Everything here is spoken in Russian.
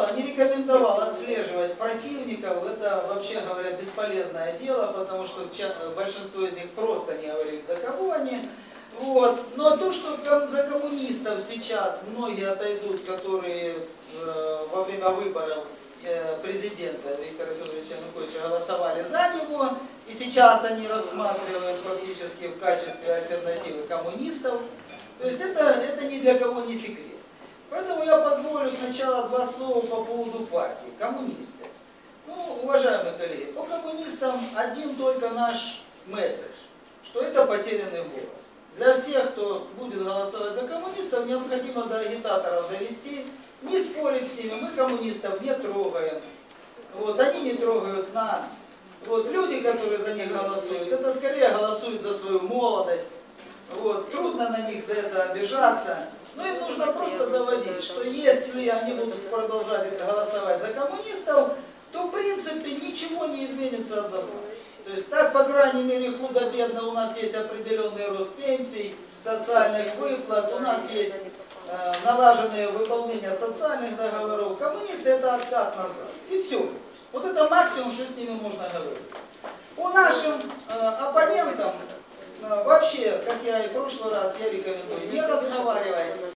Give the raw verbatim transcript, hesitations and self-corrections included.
сказал, не рекомендовал отслеживать противников. Это, вообще говоря, бесполезное дело, потому что большинство из них просто не говорит, за кого они. Вот. Но то, что за коммунистов сейчас многие отойдут, которые э, во время выборов э, президента Виктора Федоровича Януковича голосовали за него, и сейчас они рассматривают фактически в качестве альтернативы коммунистов, то есть это, это ни для кого не секрет. Поэтому я позволю сначала два слова по поводу партии, коммунисты. Ну, уважаемые коллеги, по коммунистам один только наш месседж, что это потерянный голос. Для всех, кто будет голосовать за коммунистов, необходимо до агитаторов довести, не спорить с ними, мы коммунистов не трогаем, вот, они не трогают нас. Вот, люди, которые за них голосуют, это скорее голосуют за свою молодость, вот, трудно на них за это обижаться, но им нужно просто доводить, что если они будут продолжать голосовать за коммунистов, то в принципе ничего не изменится однозначно. То есть так, по крайней мере, худо-бедно у нас есть определенный рост пенсий, социальных выплат, у нас есть э, налаженное выполнение социальных договоров. Коммунисты это откат назад. И все. Вот это максимум, что с ними можно говорить. По нашим э, оппонентам, э, вообще, как я и в прошлый раз, я рекомендую не разговаривать.